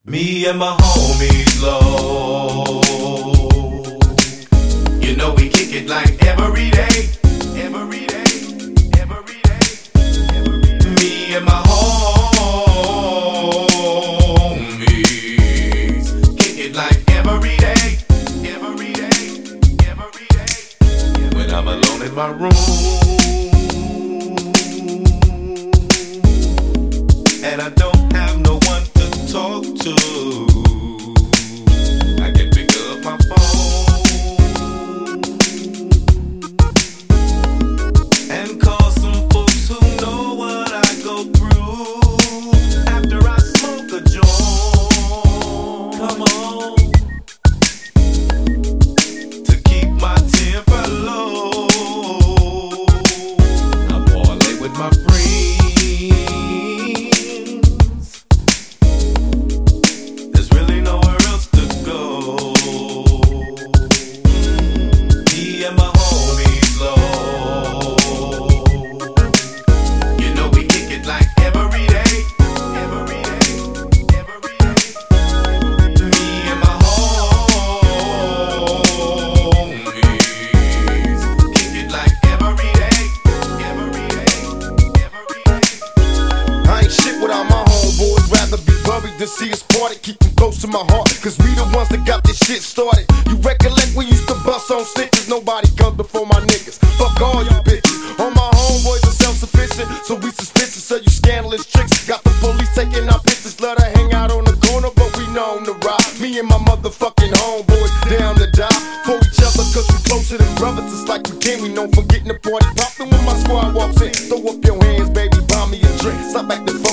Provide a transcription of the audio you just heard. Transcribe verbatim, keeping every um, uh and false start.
Me and my homies low. You know we kick it like every day, every day, every day, every day. Me and my homies kick it like every day, every day, every day. When I'm alone in my room and I don't have no one to talk to, I can pick up my phone and call some folks who know what I go through after I smoke a joint. Come on, to keep my temper low, I parlay with my friends. To see us party, keep them close to my heart, cause we the ones that got this shit started. You recollect we used to bust on snitches, nobody comes before my niggas. Fuck all you bitches, all my homeboys are self-sufficient, so we suspicious of you scandalous tricks. Got the police taking our pictures, let her hang out on the corner, but we know the ride. Me and my motherfucking homeboys down to die for each other, cause we closer than brothers. It's like we can, we know from getting the party poppin' when my squad walks in. Throw up your hands, baby, buy me a drink, stop acting